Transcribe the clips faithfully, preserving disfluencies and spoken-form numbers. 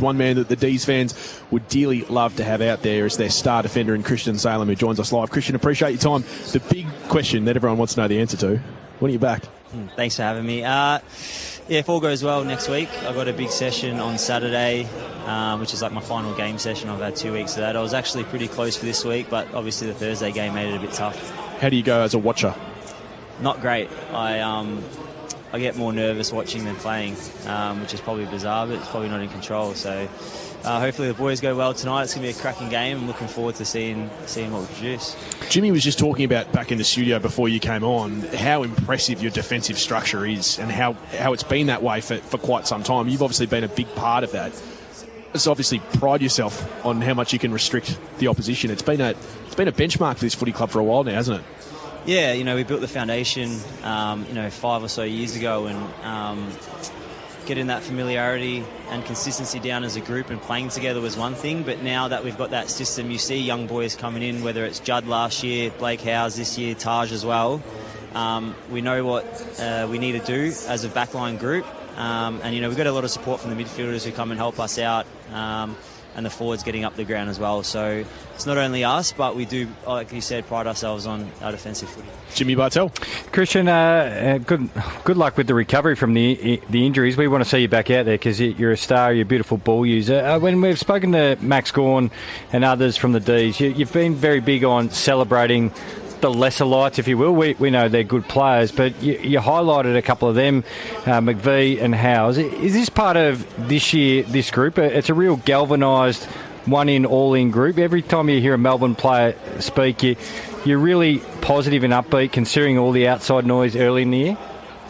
one man that the D's fans would dearly love to have out there as their star defender in Christian Salem, who joins us live. Christian, appreciate your time. The big question that everyone wants to know the answer to, when are you back? Thanks for having me. Uh, yeah, if all goes well next week, I've got a big session on Saturday, um, which is like my final game session. I've had two weeks of that. I was actually pretty close for this week, but obviously the Thursday game made it a bit tough. How do you go as a watcher? Not great. I um, I get more nervous watching than playing, um, which is probably bizarre, but it's probably not in control. So uh, hopefully the boys go well tonight. It's going to be a cracking game. I'm looking forward to seeing seeing what we produce. Jimmy was just talking about back in the studio before you came on how impressive your defensive structure is and how, how it's been that way for, for quite some time. You've obviously been a big part of that. So obviously pride yourself on how much you can restrict the opposition. It's been a it's been a benchmark for this footy club for a while now, hasn't it? Yeah, you know, we built the foundation, um, you know, five or so years ago, and um, getting that familiarity and consistency down as a group and playing together was one thing. But now that we've got that system, you see young boys coming in, whether it's Judd last year, Blake Howes this year, Taj as well. Um, we know what uh, we need to do as a backline group. Um, and, you know, we've got a lot of support from the midfielders who come and help us out. Um, and the forwards getting up the ground as well. So it's not only us, but we do, like you said, pride ourselves on our defensive footy. Jimmy Bartell. Christian, uh, uh, good good luck with the recovery from the the injuries. We want to see you back out there because you're a star, you're a beautiful ball user. Uh, when we've spoken to Max Gawn and others from the D's, you, you've been very big on celebrating the lesser lights, if you will. We we know they're good players, but you, you highlighted a couple of them, uh, McVee and Howes. Is this part of this year, this group? It's a real galvanised, one-in, all-in group. Every time you hear a Melbourne player speak, you, you're really positive and upbeat considering all the outside noise early in the year?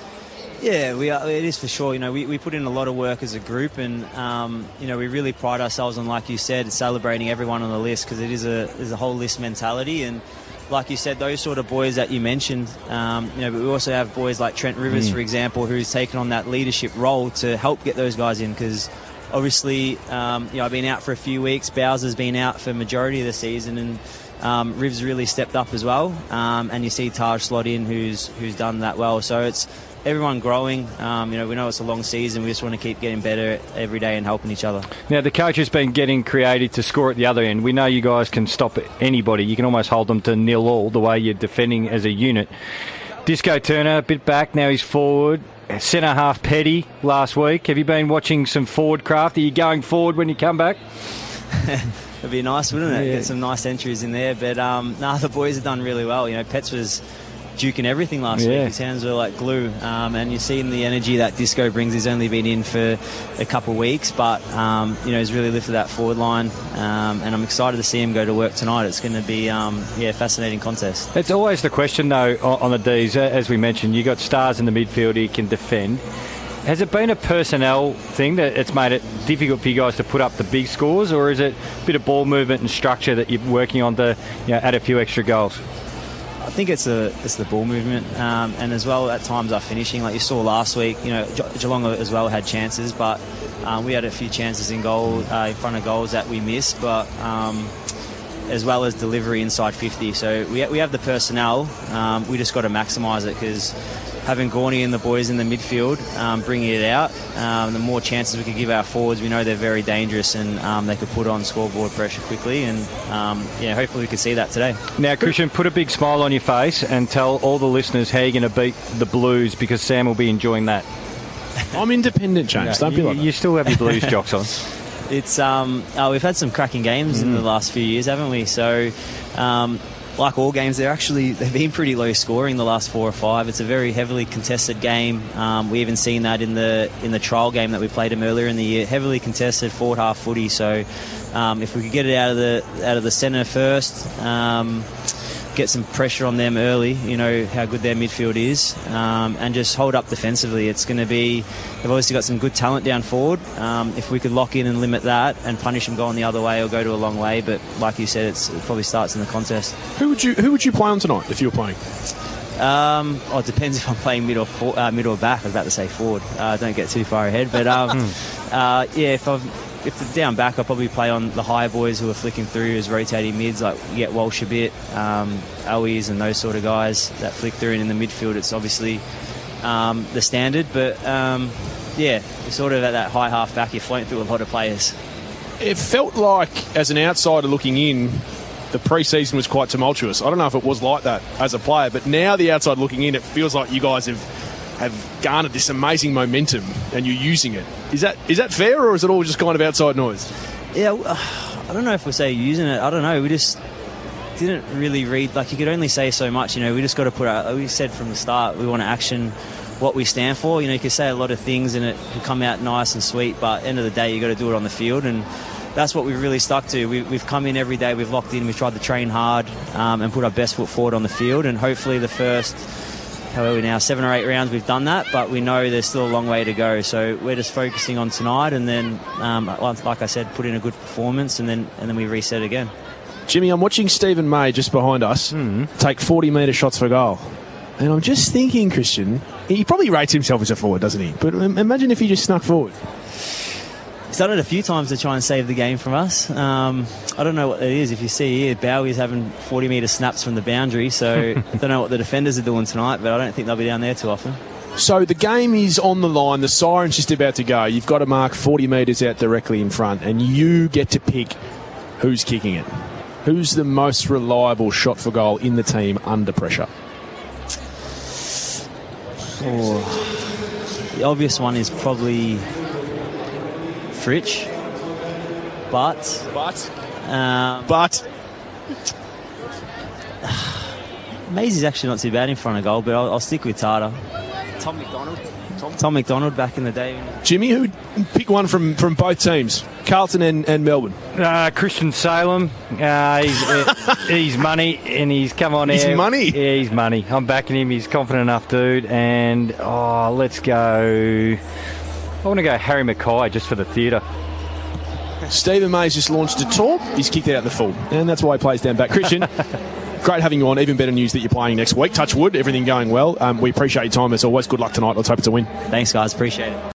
Yeah, we are, it is for sure. You know, we, we put in a lot of work as a group, and um, you know, we really pride ourselves on, like you said, celebrating everyone on the list, because it is a is a whole list mentality. And like you said, those sort of boys that you mentioned, um, you know, but we also have boys like Trent Rivers, mm. for example, who's taken on that leadership role to help get those guys in, because obviously, um, you know, I've been out for a few weeks. Bowser's been out for majority of the season, and um, Rivs really stepped up as well. Um, and you see Taj slot in, who's who's done that well. So it's everyone growing. Um, you know, we know it's a long season. We just want to keep getting better every day and helping each other. Now, the coach has been getting creative to score at the other end. We know you guys can stop anybody. You can almost hold them to nil all the way you're defending as a unit. Disco Turner, a bit back. Now he's forward. Centre half Petty last week. Have you been watching some forward craft? Are you going forward when you come back? It'd be nice, wouldn't it? Yeah. Get some nice entries in there. But, um, nah, the boys have done really well. You know, Pets was duking everything last yeah. week. His hands were like glue. Um, and you've seen the energy that Disco brings. He's only been in for a couple of weeks, but, um, you know, he's really lifted that forward line. Um, and I'm excited to see him go to work tonight. It's going to be, um, yeah, a fascinating contest. It's always the question, though, on the Ds. As we mentioned, you got stars in the midfield who can defend. Has it been a personnel thing that it's made it difficult for you guys to put up the big scores, or is it a bit of ball movement and structure that you're working on to, you know, add a few extra goals? I think it's a it's the ball movement, um, and as well at times our finishing. Like you saw last week, you know, Ge- Geelong as well had chances, but um, we had a few chances in goal uh, in front of goals that we missed, but um, as well as delivery inside fifty. So we we have the personnel. Um, we just got to maximise it, because having Gorney and the boys in the midfield, um, bringing it out, um, the more chances we could give our forwards. We know they're very dangerous, and um, they could put on scoreboard pressure quickly, and um, yeah, hopefully we could see that today. Now, Christian, put a big smile on your face and tell all the listeners how you're going to beat the Blues, because Sam will be enjoying that. I'm independent, James. No, Don't be you, like that. You still have your Blues jocks on. It's um, oh, we've had some cracking games mm. in the last few years, haven't we? So, um, like all games, they're actually they've been pretty low scoring the last four or five. It's a very heavily contested game. Um, we even seen that in the in the trial game that we played them earlier in the year. Heavily contested, forward half footy. So, um, if we could get it out of the out of the centre first. Um, get some pressure on them early, you know how good their midfield is, um, and just hold up defensively. It's going to be, they've obviously got some good talent down forward. Um, if we could lock in and limit that and punish them going the other way or go to a long way, but like you said, it's, it probably starts in the contest. Who would you Who would you play on tonight if you were playing? Um, oh, it depends if I'm playing mid or for, uh, mid or back. I was about to say forward. Uh, don't get too far ahead, but um, uh, yeah, if I'm If they're down back, I'll probably play on the higher boys who are flicking through as rotating mids, like you get Walsh a bit, um, Owies and those sort of guys that flick through. And in the midfield, it's obviously um, the standard. But um, yeah, you're sort of at that high half back. You're floating through a lot of players. It felt like, as an outsider looking in, the pre-season was quite tumultuous. I don't know if it was like that as a player, but now the outside looking in, it feels like you guys have have garnered this amazing momentum and you're using it. Is that is that fair, or is it all just kind of outside noise? Yeah, I don't know if we say using it. I don't know. We just didn't really read. Like, you could only say so much. You know, we just got to put out. We said from the start we want to action what we stand for. You know, you can say a lot of things and it can come out nice and sweet, but at the end of the day, you got to do it on the field, and that's what we've really stuck to. We, we've come in every day, we've locked in, we've tried to train hard um, and put our best foot forward on the field, and hopefully the first, how are we now, seven or eight rounds we've done that, but we know there's still a long way to go. So we're just focusing on tonight, and then, um, like I said, put in a good performance, and then and then we reset again. Jimmy, I'm watching Stephen May just behind us mm. take forty metre shots for goal. And I'm just thinking, Christian, he probably rates himself as a forward, doesn't he? But imagine if he just snuck forward. He's done it a few times to try and save the game from us. Um, I don't know what it is. If you see here, Bowie's having forty metre snaps from the boundary, so I don't know what the defenders are doing tonight, but I don't think they'll be down there too often. So the game is on the line, the siren's just about to go. You've got to mark forty metres out directly in front, and you get to pick who's kicking it. Who's the most reliable shot for goal in the team under pressure? Oh, the obvious one is probably Fritsch, but but um, but Maisie's actually not too bad in front of goal, but I'll, I'll stick with Tata. Tom McDonald. Tom, Tom McDonald back in the day. Jimmy, who pick one from, from both teams, Carlton and, and Melbourne? Uh, Christian Salem. Uh, he's, uh, he's money, and he's come on He's air. money? Yeah, he's money. I'm backing him. He's confident enough, dude. And, oh, let's go. I want to go Harry Mackay just for the theatre. Stephen May's just launched a tour. He's kicked it out the full, and that's why he plays down back. Christian, great having you on. Even better news that you're playing next week. Touch wood, everything going well. Um, we appreciate your time as always. Good luck tonight. Let's hope it's a win. Thanks, guys. Appreciate it.